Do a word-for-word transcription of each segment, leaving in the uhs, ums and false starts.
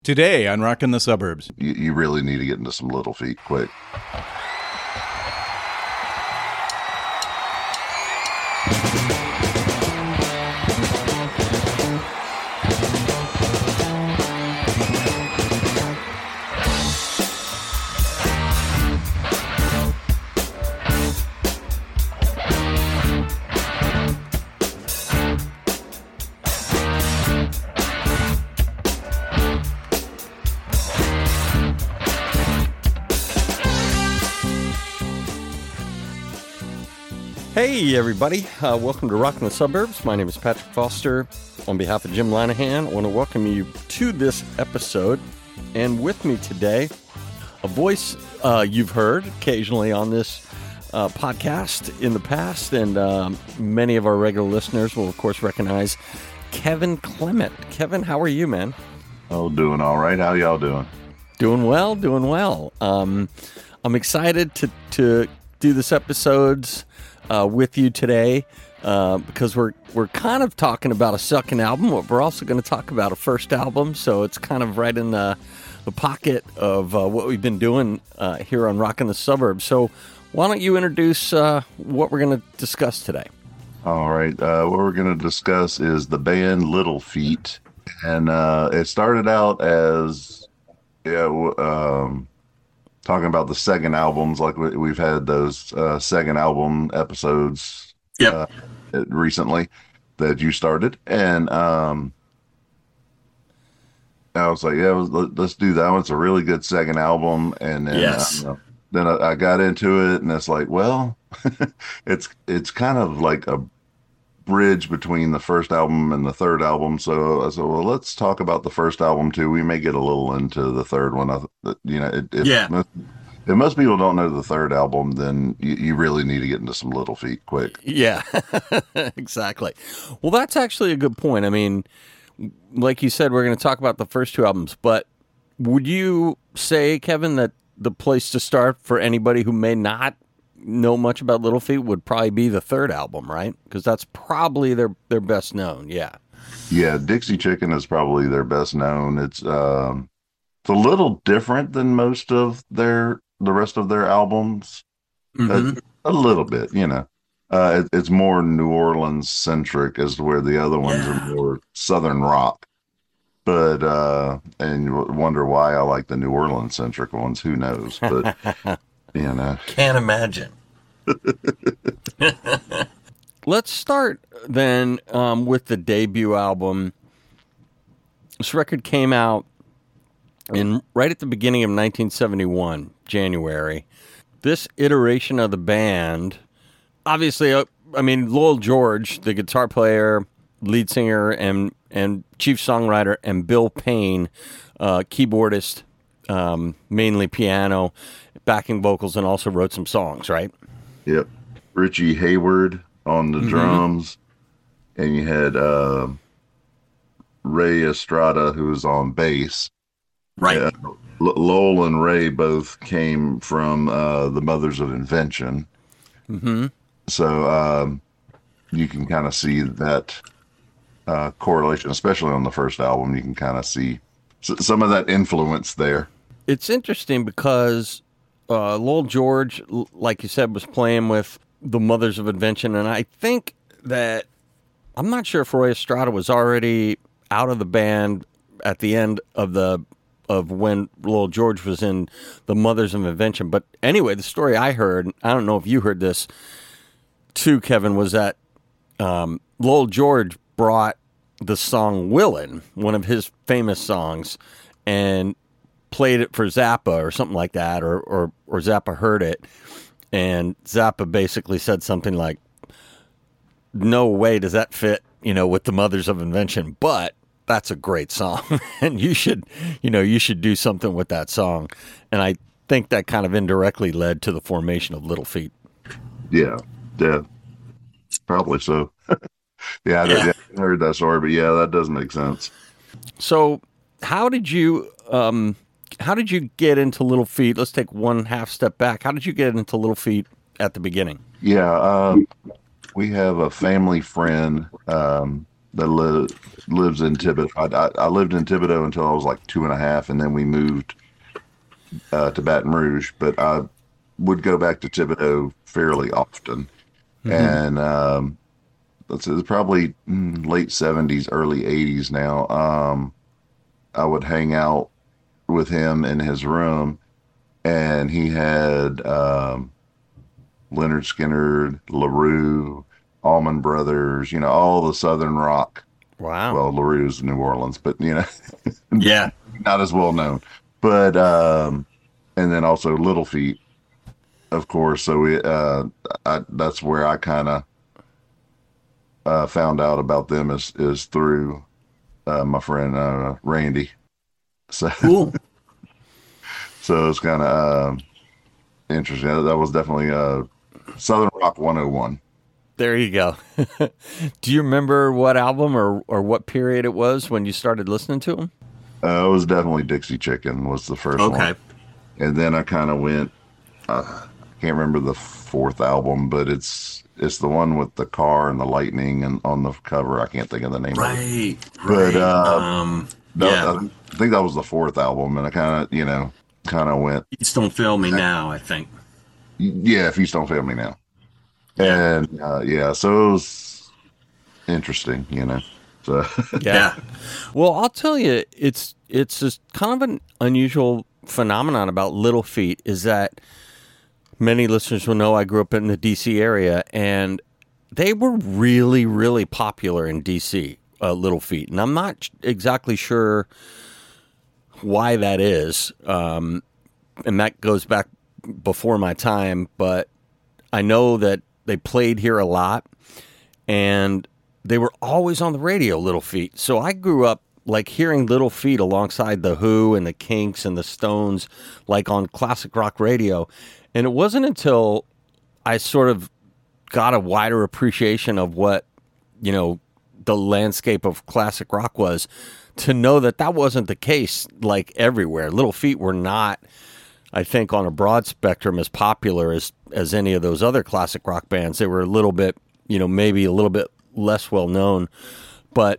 Today on Rockin' the Suburbs. You, you really need to get into some Little Feat quick. Hey everybody, uh, welcome to Rockin' the Suburbs. My name is Patrick Foster. On behalf of Jim Lanahan, I want to welcome you to this episode. And with me today, a voice uh, you've heard occasionally on this uh, podcast in the past, and um, many of our regular listeners will of course recognize Kevin Clement. Kevin, how are you, man? Oh, doing all right. How y'all doing? Doing well, doing well. Um, I'm excited to, to do this episodes Uh, with you today uh, because we're we're kind of talking about a second album, but we're also going to talk about a first album, so it's kind of right in the, the pocket of uh, what we've been doing uh, here on Rockin' the Suburbs. So why don't you introduce uh, what we're going to discuss today? All right. Uh, what we're going to discuss is the band Little Feat, and uh, it started out as yeah. Um, talking about the second albums, like we, we've had those uh, second album episodes yep. uh, recently that you started. And um, I was like, yeah, let's do that one. It's a really good second album. And then, yes. uh, then I, I got into it, and it's like, well, it's it's kind of like a bridge between the first album and the third album. So I said, well, let's talk about the first album too. We may get a little into the third one. I, you know, it, it, yeah. Most, if most people don't know the third album, then you, you really need to get into some Little Feat quick. Yeah, exactly. Well, that's actually a good point. I mean, like you said, we're going to talk about the first two albums, but would you say, Kevin, that the place to start for anybody who may not know much about Little Feat would probably be the third album, right? Because that's probably their their best known. Yeah, yeah. Dixie Chicken is probably their best known. It's um, it's a little different than most of their the rest of their albums. Mm-hmm. A, a little bit, you know. Uh, it, it's more New Orleans centric, as to where the other ones yeah. are more Southern rock. But uh, and you wonder why I like the New Orleans centric ones. Who knows? But. You know. Can't imagine. Let's start then um, with the debut album. This record came out in right at the beginning of nineteen seventy-one, January. This iteration of the band, obviously, uh, I mean, Lowell George, the guitar player, lead singer, and and chief songwriter, and Bill Payne, uh, keyboardist, um, mainly piano, backing vocals, and also wrote some songs, right? Yep. Richie Hayward on the mm-hmm. drums, and you had uh, Ray Estrada, who was on bass. Right. Uh, L- Lowell and Ray both came from uh, the Mothers of Invention. Mm-hmm. So um, you can kind of see that uh, correlation, especially on the first album. You can kind of see s- some of that influence there. It's interesting because uh, Lowell George, like you said, was playing with the Mothers of Invention, and I think that, I'm not sure if Roy Estrada was already out of the band at the end of the of when Lowell George was in the Mothers of Invention. But anyway, the story I heard, I don't know if you heard this too, Kevin, was that um, Lowell George brought the song Willin', one of his famous songs, and played it for Zappa or something like that, or, or, or Zappa heard it, and Zappa basically said something like, no way does that fit, you know, with the Mothers of Invention, but that's a great song, and you should, you know, you should do something with that song. And I think that kind of indirectly led to the formation of Little Feat. Yeah, yeah, probably so. yeah, I, yeah. I heard that story, but yeah, that does make sense. So how did you, um, how did you get into Little Feat? Let's take one half step back. How did you get into Little Feat at the beginning? Yeah, um, we have a family friend um, that li- lives in Thibodeau. I, I, I lived in Thibodeau until I was like two and a half, and then we moved uh, to Baton Rouge. But I would go back to Thibodeau fairly often, Mm-hmm. and um, it's, it's probably mm, late seventies, early eighties now. Um, I would hang out with him in his room, and he had um, Leonard Skinner, LaRue, Allman Brothers, you know, all the Southern rock. Wow. Well, LaRue's New Orleans, but, you know, Yeah. not as well known. But, um, and then also Little Feat, of course. So we, uh, I, that's where I kind of uh, found out about them is, is through uh, my friend uh, Randy. So, Cool. so it's kind of um, interesting. That was definitely uh, Southern Rock one oh one. There you go. Do you remember what album or, or what period it was when you started listening to them? Uh, it was definitely Dixie Chicken was the first one. Okay. And then I kind of went, uh, I can't remember the fourth album, but it's it's the one with the car and the lightning and on the cover. I can't think of the name of it. Right. But, Right. uh, um, That- yeah. I think that was the fourth album, and I kind of, you know, kind of went, Just don't fail me now, I think. yeah, if you don't fail me now. And uh, yeah, so it was interesting, you know. So Yeah. Well, I'll tell you, it's it's just kind of an unusual phenomenon about Little Feat is that many listeners will know I grew up in the D C area, and they were really, really popular in D C, uh, Little Feat. And I'm not exactly sure why that is, um, and that goes back before my time, but I know that they played here a lot, and they were always on the radio, Little Feat. So I grew up like hearing Little Feat alongside the Who and the Kinks and the Stones, like on classic rock radio. And it wasn't until I sort of got a wider appreciation of what, you know, the landscape of classic rock was, to know that that wasn't the case like everywhere. Little Feat were not, I think, on a broad spectrum as popular as, as any of those other classic rock bands. They were a little bit, you know, maybe a little bit less well known, but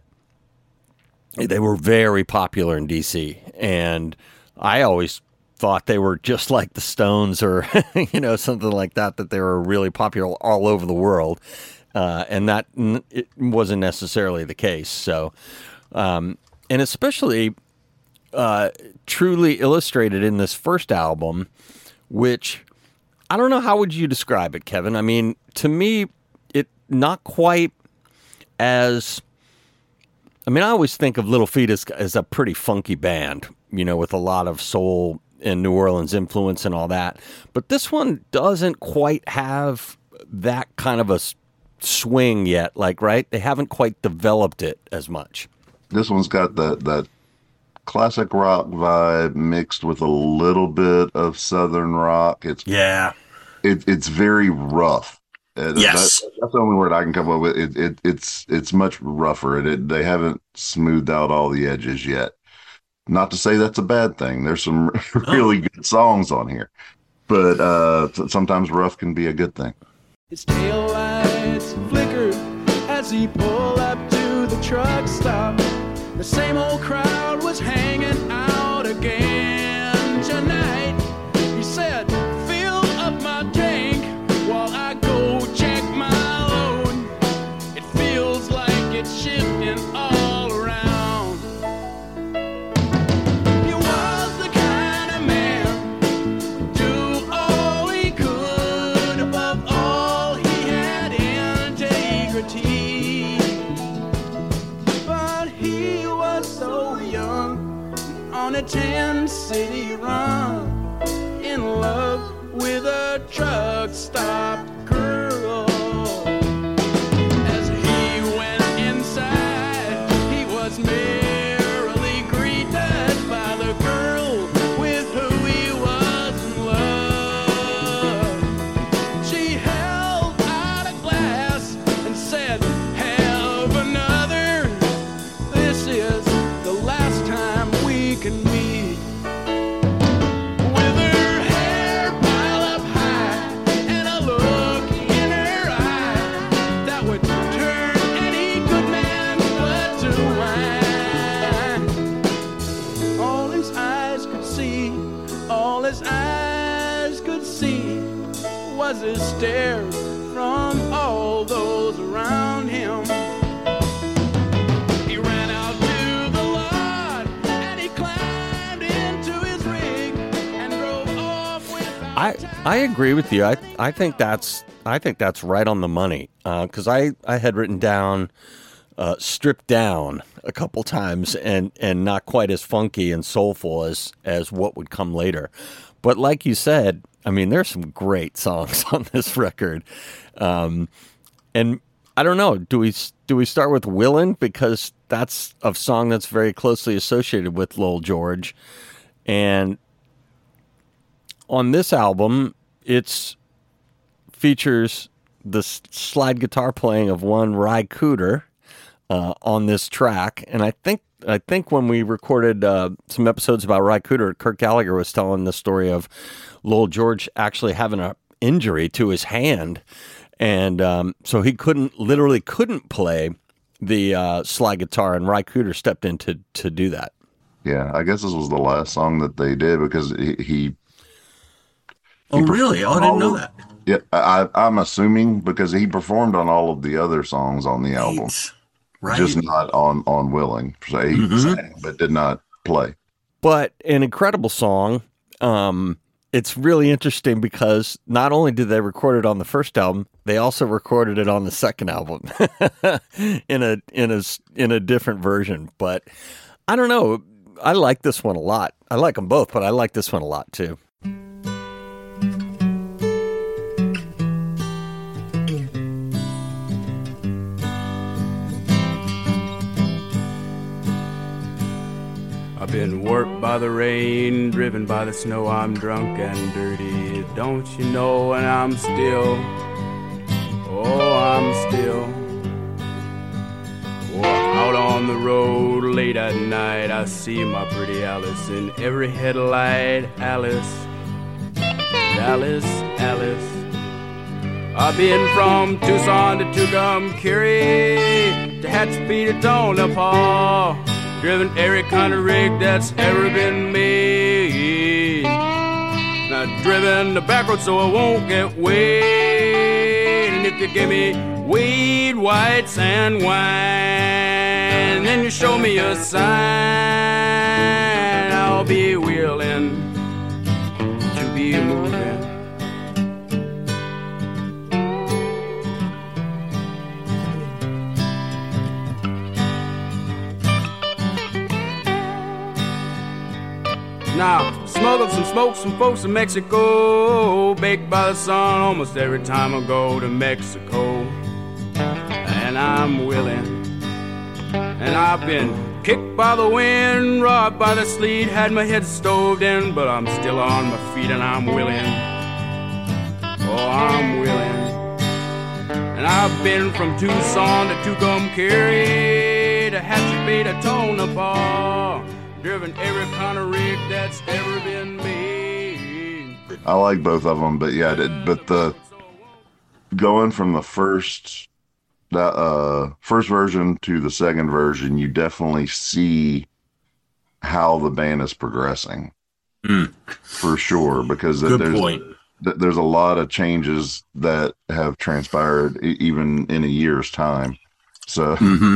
they were very popular in D C. And I always thought they were just like the Stones or, you know, something like that, that they were really popular all over the world. Uh, and that it wasn't necessarily the case. So, um, and especially uh, truly illustrated in this first album, which I don't know, how would you describe it, Kevin? I mean, to me, it not quite as, I mean, I always think of Little Feat as, as a pretty funky band, you know, with a lot of soul and New Orleans influence and all that. But this one doesn't quite have that kind of a swing yet, like, right? They haven't quite developed it as much. this one's got that that classic rock vibe mixed with a little bit of southern rock. It's Yeah. it, it's very rough. Uh, Yes. that- that's the only word I can come up with. It, it it's it's much rougher. It, it they haven't smoothed out all the edges yet. Not to say that's a bad thing. There's some really good songs on here, but uh, s- sometimes rough can be a good thing. His taillights flickered as he pulled up to the truck stop. The same old crowd was hanging out again tonight. He said, fill up my tank while I go check my load. It feels like it's shifting all around. He was the kind of man who'd do all he could. Above all, he had integrity. But he was so young on a ten-city run, in love with a truck stop girl. As he went inside, he was merrily greeted by the girl with who he was in love. She held out a glass and said, have another. This is the last time we can meet. With her hair piled up high and a look his eyes could see was his stare from all those around him. He ran out to the lot and he climbed into his rig and drove off without I I agree with you. I I think that's I think that's right on the money. Because I, I had written down uh, stripped down a couple times and, and not quite as funky and soulful as as what would come later. But like you said, I mean, there's some great songs on this record. Um, and I don't know, do we do we start with Willin'? Because that's a song that's very closely associated with Lowell George. And on this album, it's features the s- slide guitar playing of one Ry Cooder uh, on this track. And I think I think when we recorded uh, some episodes about Ry Cooder, Kirk Gallagher was telling the story of Lowell George actually having an injury to his hand. And um, so he couldn't, literally couldn't play the uh, slide guitar, and Ry Cooder stepped in to, to do that. Yeah, I guess this was the last song that they did because he. he Oh, really? Oh, I didn't know that. Yeah, I, I'm assuming because he performed on all of the other songs on the album, Right. just not on on Willing. So he Mhm. sang, but did not play. But an incredible song. Um, it's really interesting because not only did they record it on the first album, they also recorded it on the second album in a in a in a different version. But I don't know. I like this one a lot. I like them both, but I like this one a lot too. I've been worked by the rain, driven by the snow. I'm drunk and dirty, don't you know? And I'm still, oh, I'm still oh, out on the road late at night. I see my pretty Alice in every headlight. Alice, Alice, Alice. I've been from Tucson to Tucumcari, to Hatchby to Tonopah, driven every kind of rig that's ever been made. Now driven the back road so I won't get weighed. And if you give me weed, whites, and wine, then you show me a sign, I'll be willing to be moving. Now, smuggled some smoke, some folks in Mexico, baked by the sun almost every time I go to Mexico. And I'm willing. And I've been kicked by the wind, robbed by the sleet, had my head stoved in, but I'm still on my feet and I'm willing. Oh, I'm willing. And I've been from Tucson to Tucumcari, to Hatchby to Tonopah, driven every kind of rig that's ever been made. I like both of them, but yeah, it, but the going from the first that uh first version to the second version, you definitely see how the band is progressing Mm. for sure. Because Good there's point. th- there's a lot of changes that have transpired e- even in a year's time. So. hmm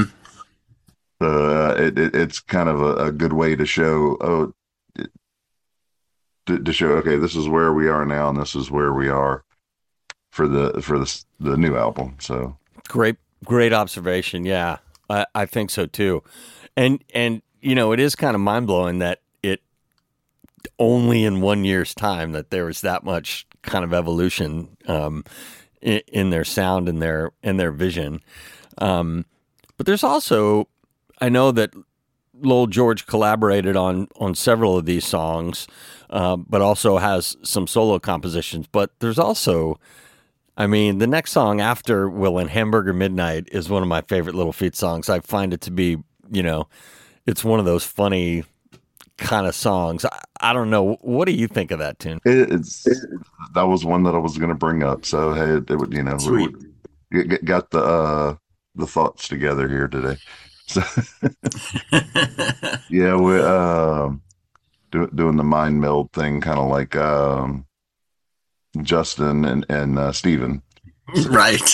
Uh, it, it it's kind of a, a good way to show oh it- to, to show okay, this is where we are now and this is where we are for the for the the new album. So Great, great observation. Yeah, I, I think so too. And and you know, it is kind of mind blowing that it only in one year's time that there was that much kind of evolution um, in, in their sound and their and their vision. Um, but there's also, I know that Lowell George collaborated on on several of these songs, uh, but also has some solo compositions. But there's also, I mean, the next song after Willin', Hamburger Midnight, is one of my favorite Little Feat songs. I find it to be, you know, it's one of those funny kind of songs. I, I don't know. What do you think of that tune? it, it's it, that was one that I was going to bring up. So hey, it, it would you know Sweet. we, we got the uh, the thoughts together here today. So yeah, we um do, doing the mind meld thing, kind of like um, Justin and and uh, Steven. Right.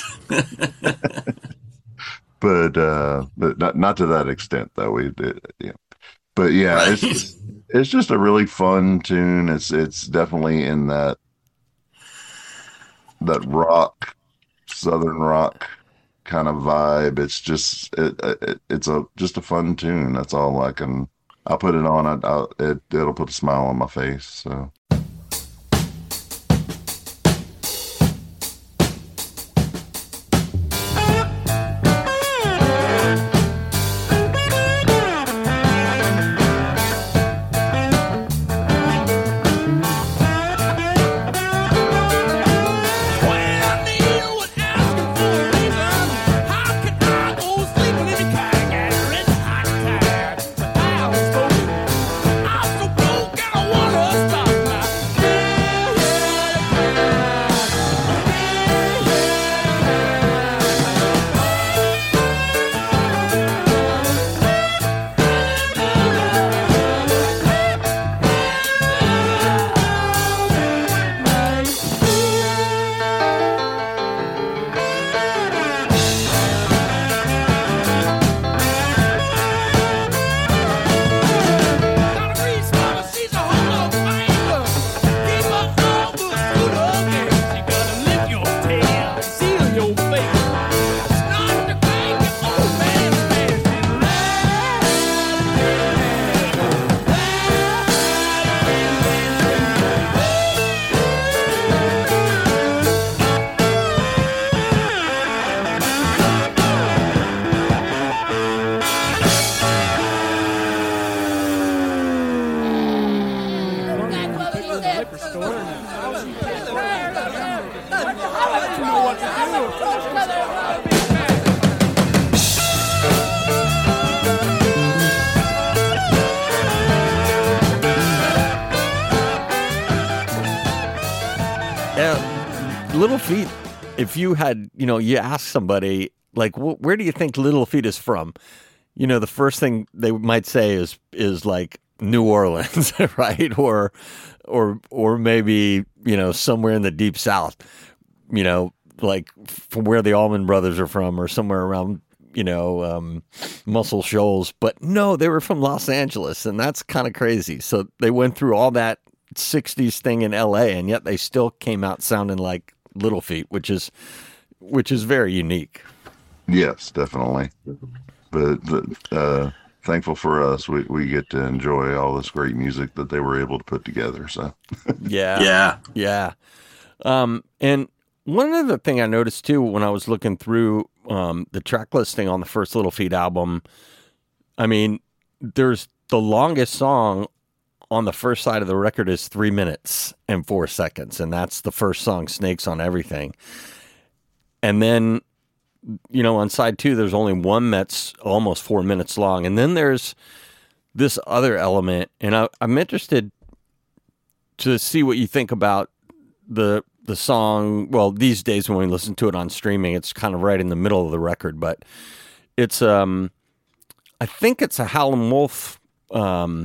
But uh, but not not to that extent though. We did, yeah. But yeah, Right. it's just, it's just a really fun tune. It's it's definitely in that that rock, southern rock kind of vibe. It's just it, it it's a just a fun tune. That's all I can. I'll put it on. I, I'll, it it'll put a smile on my face. So. Yeah, Little Feat, if you had, you know, you ask somebody, like, wh- where do you think Little Feat is from? You know, the first thing they might say is, is like New Orleans, right? Or, or, or maybe, you know, somewhere in the deep South, you know, like from where the Allman Brothers are from, or somewhere around, you know, um, Muscle Shoals. But no, they were from Los Angeles, and that's kind of crazy. So they went through all that sixties thing in L A, and yet they still came out sounding like Little Feat, which is which is very unique. Yes, definitely. But, but uh, thankful for us, we, we get to enjoy all this great music that they were able to put together. So, Yeah, Yeah. yeah. Um, and one other thing I noticed too when I was looking through um, the track listing on the first Little Feat album, I mean, there's the longest song on the first side of the record is three minutes and four seconds, and that's the first song, Snakes on Everything. And then, you know, on side two, there's only one that's almost four minutes long. And then there's this other element, and I, I'm interested to see what you think about the the song. Well, these days when we listen to it on streaming, it's kind of right in the middle of the record, but it's, um, I think it's a Howlin' Wolf um,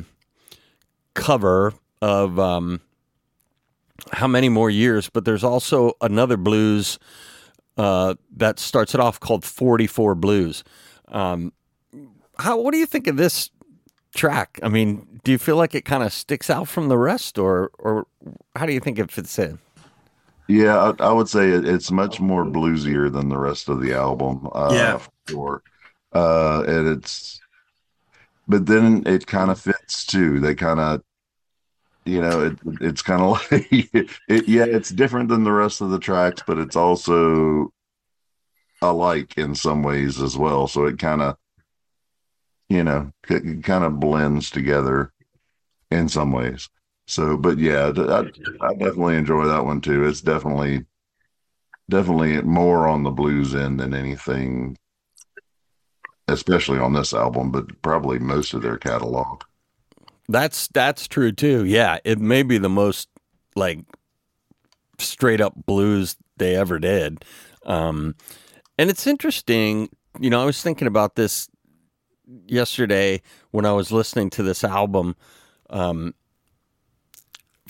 cover of um, How Many More Years, but there's also another blues uh, that starts it off called forty-four Blues. Um, how? What do you think of this track? I mean, do you feel like it kind of sticks out from the rest, or or how do you think it fits in? yeah, I, I would say it, it's much more bluesier than the rest of the album. Uh, Yeah. for sure. Uh, and it's, but then it kind of fits too. They kind of, you know, it it's kind of like it. Yeah, it's different than the rest of the tracks, but it's also alike in some ways as well. So it kind of, you know, it kind of blends together in some ways. So, but yeah, I, I definitely enjoy that one too. It's definitely, definitely more on the blues end than anything, especially on this album, but probably most of their catalog. That's that's true too. Yeah, it may be the most like straight up blues they ever did. Um, and it's interesting, you know, I was thinking about this yesterday when I was listening to this album. Um,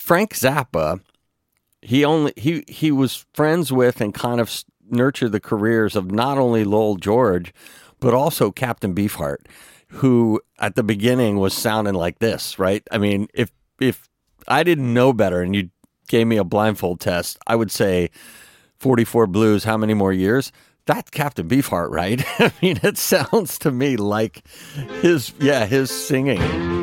Frank Zappa, he only he he was friends with and kind of nurtured the careers of not only Lowell George, but also Captain Beefheart, who at the beginning was sounding like this, right? I mean, if if I didn't know better and you gave me a blindfold test, I would say forty-four Blues, how many more years? That's Captain Beefheart, right? I mean, it sounds to me like his, yeah, his singing.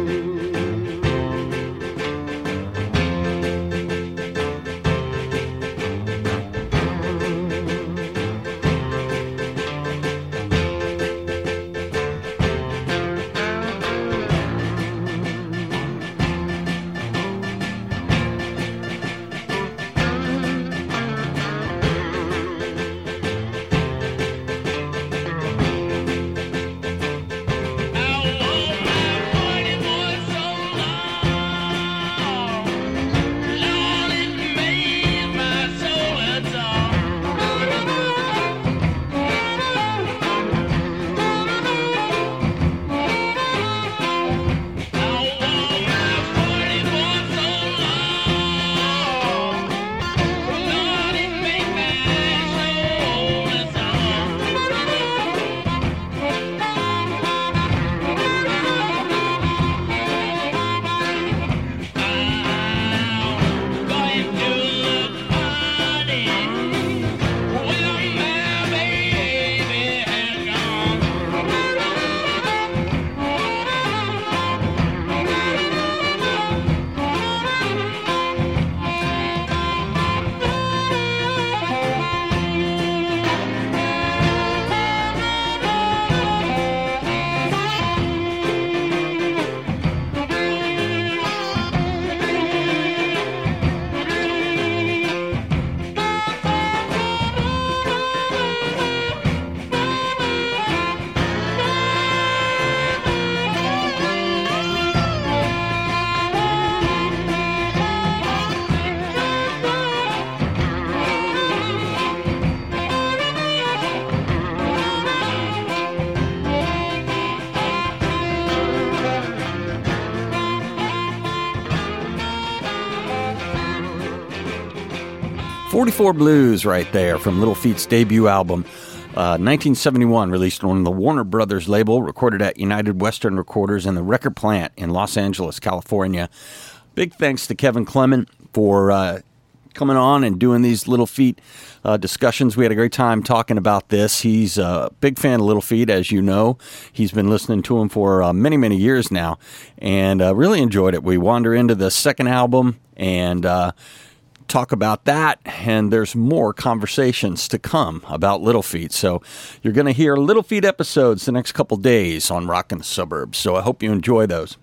forty-four Blues right there from Little Feat's debut album, uh, nineteen seventy-one, released on the Warner Brothers label, recorded at United Western Recorders in the Record Plant in Los Angeles, California. Big thanks to Kevin Clement for uh, coming on and doing these Little Feat uh, discussions. We had a great time talking about this. He's a big fan of Little Feat, as you know. He's been listening to him for uh, many, many years now, and uh, really enjoyed it. We wander into the second album and uh, talk about that, and there's more conversations to come about Little Feat. So you're going to hear Little Feat episodes the next couple days on Rockin' the Suburbs. So I hope you enjoy those.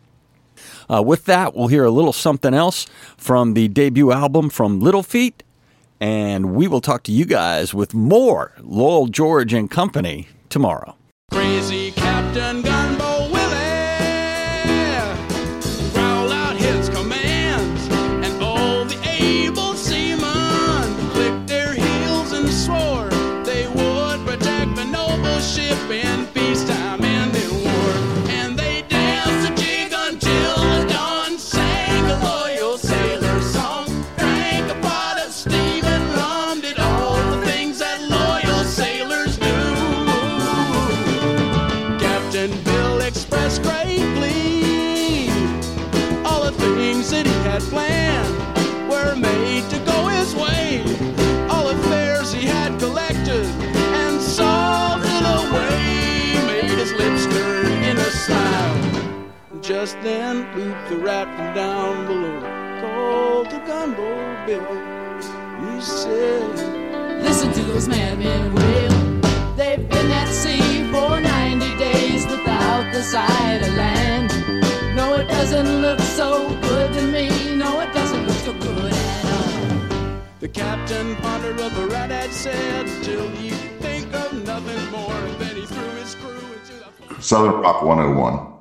Uh, with that, we'll hear a little something else from the debut album from Little Feat, and we will talk to you guys with more Lowell George and Company tomorrow. Crazy Captain Gunboat Willie growled out his commands, and all the able seamen clicked their heels and swore they would protect the noble ship in peacetime and in war. And they danced a jig until the dawn, sang a loyal sailor song, drank a pot of steaming rum, did all the things that loyal sailors do. Captain Bill expressed great glee. All the things that he had planned were made to go his way. All the fares he had collected and salted away made his lips turn in a smile. Just then, Luke the rat from down below called to Gunboat Bill. He said, Listen to those madmen wail. They've been at sea for ninety days without the sight of land. No, it doesn't look so good to me. No, it doesn't look so good at all. the captain pondered what the rat had said till he could think of nothing more. And then he threw his crew into the... Southern Rock one oh one.